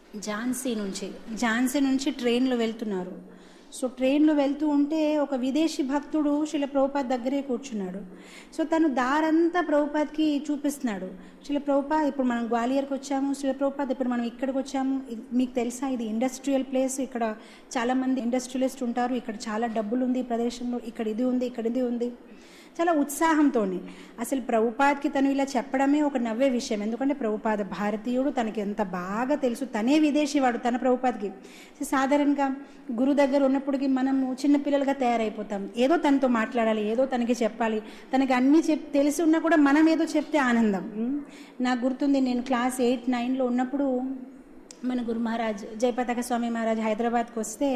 ఝాన్సీ నుంచి ట్రైన్లో వెళ్తున్నారు. సో ట్రైన్లో వెళ్తూ ఉంటే ఒక విదేశీ భక్తుడు శిల ప్రభుపాద్ దగ్గరే కూర్చున్నాడు. సో తను దారంతా ప్రభుపాద్కి చూపిస్తున్నాడు. శిల ప్రభుపాద్, ఇప్పుడు మనం గ్వాలియర్కి వచ్చాము, శిల ప్రభుపాద్ ఇప్పుడు మనం ఇక్కడికి వచ్చాము, మీకు తెలుసా ఇది ఇండస్ట్రియల్ ప్లేస్, ఇక్కడ చాలామంది ఇండస్ట్రియలిస్ట్ ఉంటారు, ఇక్కడ చాలా డబ్బులు ఉంది ఈ ప్రదేశంలో, ఇక్కడ ఇది ఉంది, ఇక్కడ ఇది ఉంది. చాలా ఉత్సాహంతో అసలు ప్రభుపాద్కి తను ఇలా చెప్పడమే ఒక నవ్వే విషయం. ఎందుకంటే ప్రభుపాద భారతీయుడు, తనకి ఎంత బాగా తెలుసు, తనే విదేశీ వాడు తన ప్రభుపాద్కి. సాధారణంగా గురు దగ్గర ఉన్నప్పటికీ మనము చిన్నపిల్లలుగా తయారైపోతాం. ఏదో తనతో మాట్లాడాలి, ఏదో తనకి చెప్పాలి, తనకి అన్నీ తెలిసి ఉన్నా కూడా మనం ఏదో చెప్తే ఆనందం. నాకు గుర్తుంది, నేను క్లాస్ 8, 9లో ఉన్నప్పుడు మన గురు మహారాజ్ జయపతాక స్వామి మహారాజ్ హైదరాబాద్కి వస్తే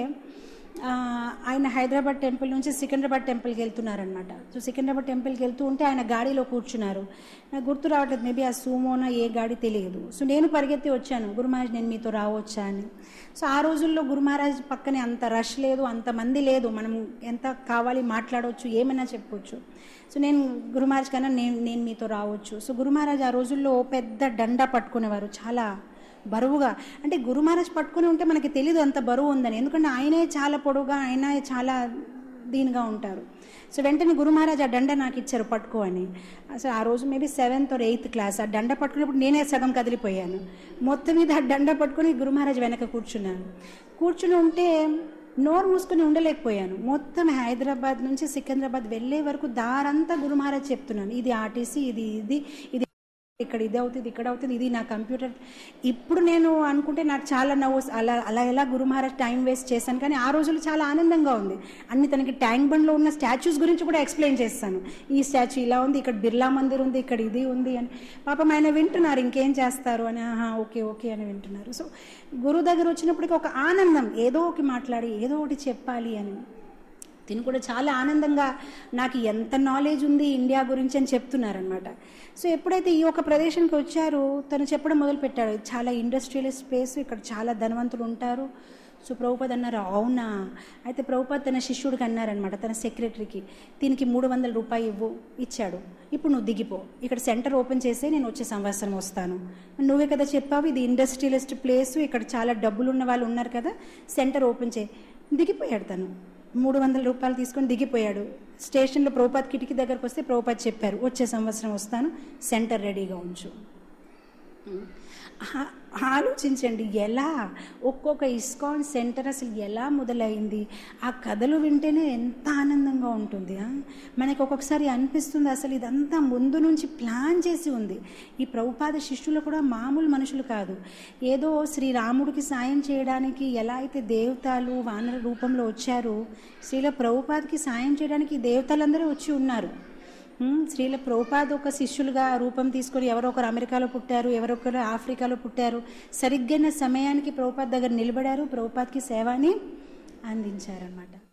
ఆయన హైదరాబాద్ టెంపుల్ నుంచి సికింద్రాబాద్ టెంపుల్కి వెళ్తున్నారనమాట. సో సికింద్రాబాద్ టెంపుల్కి వెళ్తూ ఉంటే ఆయన గాడిలో కూర్చున్నారు. నాకు గుర్తు రావట్లేదు, మేబీ ఆ సూమోనా ఏ గాడి తెలియదు. సో నేను పరిగెత్తి వచ్చాను, గురు మహారాజ్ నేను మీతో రావచ్చా అని. సో ఆ రోజుల్లో గురు మహారాజ్ పక్కనే అంత రష్ లేదు, అంతమంది లేదు, మనం ఎంత కావాలి మాట్లాడవచ్చు, ఏమైనా చెప్పవచ్చు. సో నేను గురు మహారాజ్ కన్నా నేను మీతో రావచ్చు. సో గురు మహారాజ్ ఆ రోజుల్లో పెద్ద డండా పట్టుకునేవారు, చాలా బరువుగా. అంటే గురు మహారాజ్ పట్టుకుని ఉంటే మనకి తెలీదు అంత బరువు ఉందని, ఎందుకంటే ఆయనే చాలా పొడుగా, ఆయన చాలా దీనిగా ఉంటారు. సో వెంటనే గురు మహారాజ్ ఆ డండ నాకు ఇచ్చారు పట్టుకో అని. అసలు ఆ రోజు maybe 7th or 8th class. ఆ డండ పట్టుకున్నప్పుడు నేనే సగం కదిలిపోయాను. మొత్తం మీద ఆ డండ పట్టుకుని గురు మహారాజ్ వెనక కూర్చుని ఉంటే నోరు మూసుకొని ఉండలేకపోయాను. మొత్తం హైదరాబాద్ నుంచి సికింద్రాబాద్ వెళ్ళే వరకు దారంతా గురు మహారాజ్ చెప్తున్నాను, ఇది ఆర్టీసీ, ఇది ఇక్కడ ఇది అవుతుంది, ఇక్కడ అవుతుంది, ఇది నా కంప్యూటర్. ఇప్పుడు నేను అనుకుంటే నాకు చాలా నవ్వు, అలా ఎలా గురు మహారాజ్ టైం వేస్ట్ చేశాను. కానీ ఆ రోజులు చాలా ఆనందంగా ఉంది. అన్ని తనకి ట్యాంక్ బండ్లో ఉన్న స్టాచ్యూస్ గురించి కూడా ఎక్స్ప్లెయిన్ చేస్తాను. ఈ స్టాచ్యూ ఇలా ఉంది, ఇక్కడ బిర్లా మందిర్ ఉంది, ఇక్కడ ఇది ఉంది అని. పాపం ఆయన వింటున్నారు, ఇంకేం చేస్తారు అని. ఓకే అని వింటున్నారు. సో గురువు దగ్గర వచ్చినప్పటికీ ఒక ఆనందం, ఏదో ఒకటి మాట్లాడి ఏదో ఒకటి చెప్పాలి అని. తిని కూడా చాలా ఆనందంగా నాకు ఎంత నాలెడ్జ్ ఉంది ఇండియా గురించి అని చెప్తున్నారనమాట. సో ఎప్పుడైతే ఈ ఒక ప్రదేశానికి వచ్చారో తను చెప్పడం మొదలుపెట్టాడు, చాలా ఇండస్ట్రియలిస్ట్ స్పేస్, ఇక్కడ చాలా ధనవంతులు ఉంటారు. సో ప్రభుపాద్ అన్నారు, అవునా. అయితే ప్రభుపాద్ తన శిష్యుడికి అన్నారనమాట, తన సెక్రటరీకి, దీనికి 300 రూపాయలు ఇచ్చాడు, ఇప్పుడు నువ్వు దిగిపో, ఇక్కడ సెంటర్ ఓపెన్ చేస్తే నేను వచ్చే సంవత్సరం వస్తాను, నువ్వే కదా చెప్పావు ఇది ఇండస్ట్రియలిస్ట్ ప్లేసు, ఇక్కడ చాలా డబ్బులున్న వాళ్ళు ఉన్నారు కదా, సెంటర్ ఓపెన్ చేయి. దిగిపోయాడు తను. 300 రూపాయలు తీసుకొని దిగిపోయాడు. స్టేషన్లో ప్రభుపాద్ కిటికీ దగ్గరకు వస్తే ప్రభుపాద్ చెప్పారు, వచ్చే సంవత్సరం వస్తాను, సెంటర్ రెడీగా ఉంచు. ఆలోచించండి, ఎలా ఒక్కొక్క ఇస్కాన్ సెంటర్ అసలు ఎలా మొదలైంది. ఆ కథలు వింటేనే ఎంత ఆనందంగా ఉంటుంది. మనకి ఒక్కొక్కసారి అనిపిస్తుంది అసలు ఇదంతా ముందు నుంచి ప్లాన్ చేసి ఉంది. ఈ ప్రభుపాద శిష్యులు కూడా మామూలు మనుషులు కాదు. ఏదో శ్రీరాముడికి సాయం చేయడానికి ఎలా అయితే దేవతలు వానర రూపంలో వచ్చారో, శ్రీల ప్రభుపాద్కి సాయం చేయడానికి దేవతలందరూ వచ్చి ఉన్నారు. శ్రీల ప్రభుపాద్ ఒక శిష్యులుగా రూపం తీసుకొని ఎవరో ఒకరు అమెరికాలో పుట్టారు, ఎవరొకరు ఆఫ్రికాలో పుట్టారు. సరిగ్గా సమయానికి ప్రభుపాద్ దగ్గర నిలబడారు, ప్రభుపాద్కి సేవని అందించారన్నమాట.